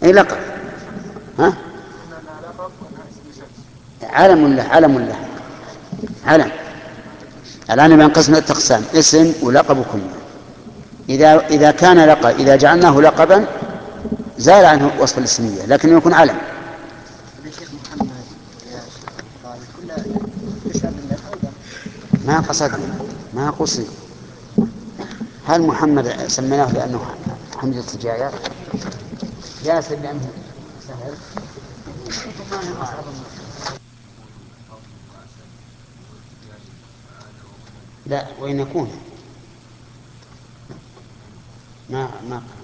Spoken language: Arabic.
أي لقب. ها؟ علم له، علم له، علم. الآن بنقسم ثلاثة أقسام: اسم ولقب وكنية. إذا كان لقب، إذا جعلناه لقبا زال عنه وصف الاسمية، لكن يكون علم. يا شيخ محمد يا شيخ خالد كلها تشهد لله أيضا. ما قصدنا، ما قصد. هل محمد سميناه لأنه حمد التجايات؟ ياسر لأنه سهل. لا، وإن يكون ما